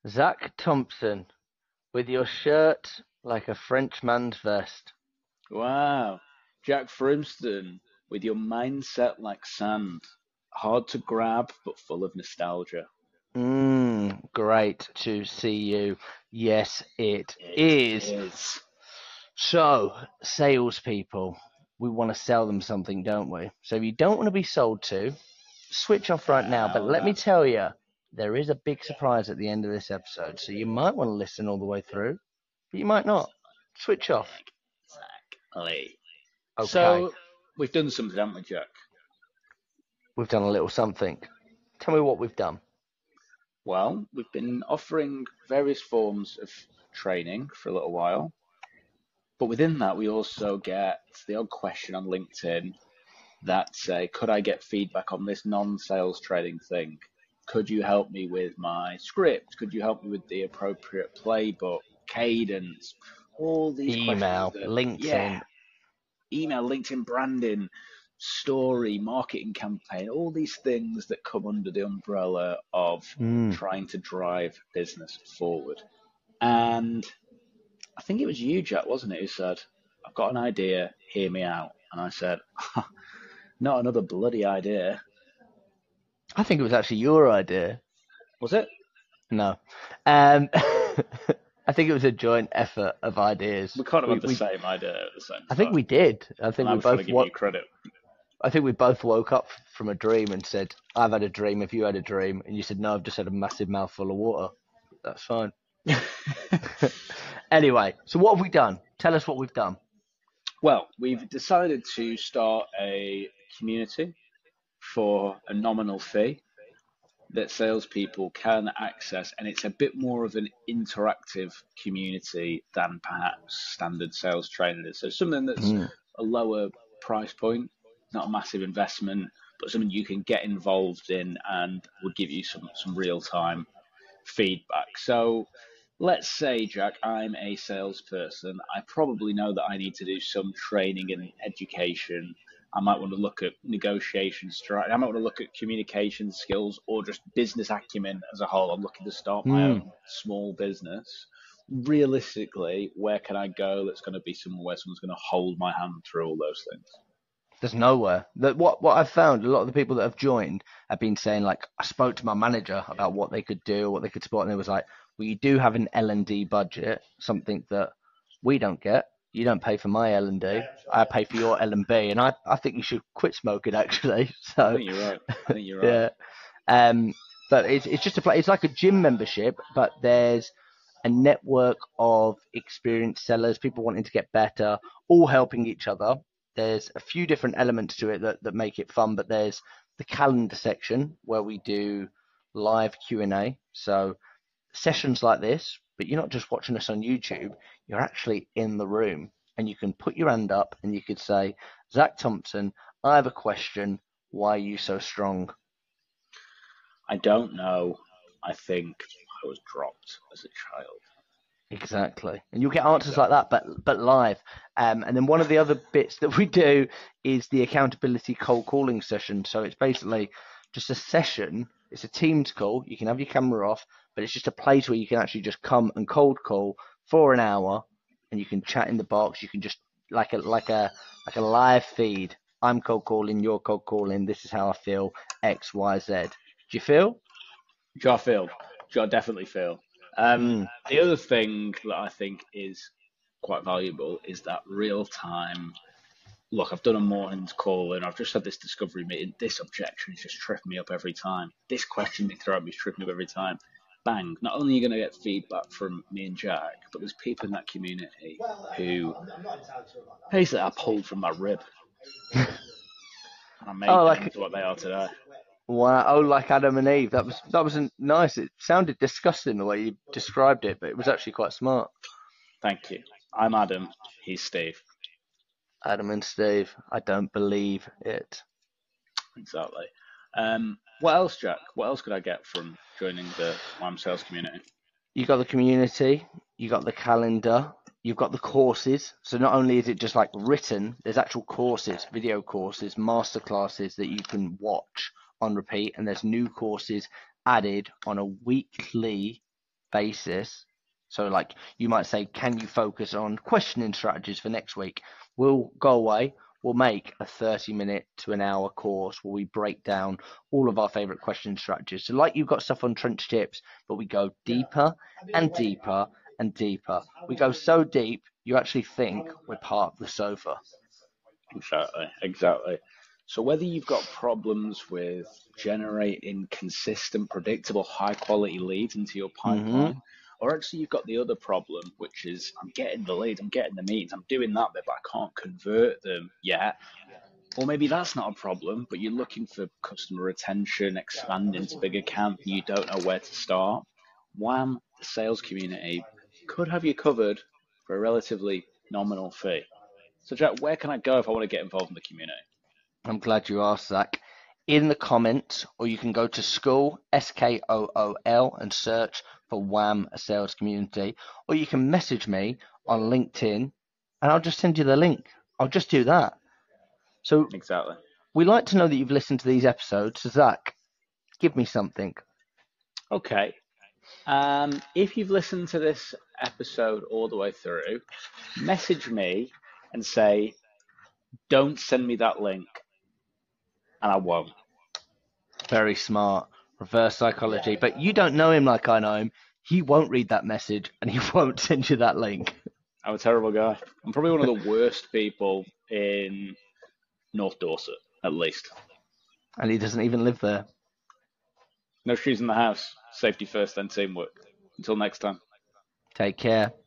Zach Thompson, with your shirt like a Frenchman's vest. Wow. Jack Frimston, with your mindset like sand. Hard to grab, but full of nostalgia. Great to see you. Yes, it It is. is. So, salespeople, we want to sell them something, don't we? So, if you don't want to be sold to, switch off right now. But Hell let me no. tell you, there is a big surprise at the end of this episode. So, you might want to listen all the way through, but you might not. Switch off. Exactly. Okay, So, we've done something, haven't we, Jack? we've done a little something. Tell me what we've done. Well, we've been offering various forms of training for a little while. But within that, we also get the odd question on LinkedIn that say, could I get feedback on this non-sales training thing? Could you help me with my script? Could you help me with the appropriate playbook, cadence? All these questions Email, that, yeah, LinkedIn. email, LinkedIn branding, story, marketing campaign, all these things that come under the umbrella of Mm. trying to drive business forward. And I think it was you, Jack, wasn't it, who said, I've got an idea, hear me out. And I said, not another bloody idea. I think it was actually your idea. Was it? No. I think it was a joint effort of ideas. We can't have We, had the we, same idea at the same I think time. we did. I think And I we was trying to both give you credit. I think we both woke up from a dream and said, "I've had a dream. If you had a dream," and you said, "No, I've just had a massive mouthful of water." That's fine. Anyway, so what have we done? Tell us what we've done. Well, we've decided to start a community for a nominal fee that salespeople can access, and it's a bit more of an interactive community than perhaps standard sales training is. So something that's Mm. a lower price point, not a massive investment, but something you can get involved in and would give you some real time feedback. So let's say, Jack, I'm a salesperson. I probably know that I need to do some training and education. I might want to look at negotiation strategy. I might want to look at communication skills or just business acumen as a whole. I'm looking to start my Mm. own small business. Realistically, where can I go that's going to be somewhere where someone's going to hold my hand through all those things? There's nowhere. That what I've found, a lot of the people that have joined have been saying like, I spoke to my manager about what they could do, what they could support, and it was like, well, you do have an L&D budget, something that we don't get. You don't pay for my L&D. I pay for your L&B, and I think you should quit smoking actually. I So think you're right. I think you're right. yeah, um, but it's just a play. It's like a gym membership, but there's a network of experienced sellers, people wanting to get better, all helping each other. There's a few different elements to it that make it fun, but there's the calendar section where we do live Q&A. So sessions like this, but you're not just watching us on YouTube, you're actually in the room and you can put your hand up and you could say, Zach Thompson, I have a question. Why are you so strong? I don't know. I think I was dropped as a child. Exactly, and you'll get answers like Exactly. that, but live. And then one of the other bits that we do is the accountability cold calling session. So it's basically just a session. It's a Teams call. You can have your camera off, but it's just a place where you can actually just come and cold call for an hour, and you can chat in the box. You can just like a live feed. I'm cold calling. You're cold calling. This is how I feel. X, Y, Z. Do you feel? Jar feel. Jar definitely feel. Mm. The other thing that I think is quite valuable is that real time. Look, I've done a morning's call and I've just had this discovery meeting. This objection is just tripping me up every time. This question they throw at me is tripping me up every time. Bang. Not only are you going to get feedback from me and Jack, but there's people in that community who basically I pulled from my rib and I Oh, made them like into what they are today. wow! Oh, like Adam and Eve. That was nice. It sounded disgusting the way you described it, but it was actually quite smart. Thank you. I'm Adam. He's Steve. Adam and Steve. I don't believe it. Exactly. What else, Jack? What else could I get from joining the YM Sales community? You got the community. You got the calendar. You've got the courses. So not only is it just like written, there's actual courses, video courses, master classes that you can watch on repeat, and there's new courses added on a weekly basis. So like you might say, can you focus on questioning strategies for next week? We'll go away. We'll make a 30-minute to an hour course where we break down all of our favorite question strategies. So like you've got stuff on trench tips, but we go deeper and deeper and deeper. We go so deep, you actually think we're part of the sofa. Exactly. So whether you've got problems with generating consistent, predictable, high quality leads into your Hmm. pipeline, or actually you've got the other problem, which is I'm getting the leads, I'm getting the meetings, I'm doing that bit, but I can't convert them yet. Or maybe that's not a problem, but you're looking for customer retention, expanding to big account, and you don't know where to start. Wham, the sales community could have you covered for a relatively nominal fee. So, Jack, where can I go if I want to get involved in the community? I'm glad you asked, Zach. In the comments, or you can go to Skool, Skool, and search for Wham, a sales community, or you can message me on LinkedIn and I'll just send you the link. I'll just do that. So Exactly. we like to know that you've listened to these episodes. So Zach, give me something. Okay. If you've listened to this episode all the way through, message me and say, don't send me that link, and I won't. Very smart. Reverse psychology. But you don't know him like I know him. He won't read that message and he won't send you that link. I'm a terrible guy. I'm probably one of the worst people in North Dorset, at least. And he doesn't even live there. No shoes in the house. Safety first, then teamwork. Until next time. Take care.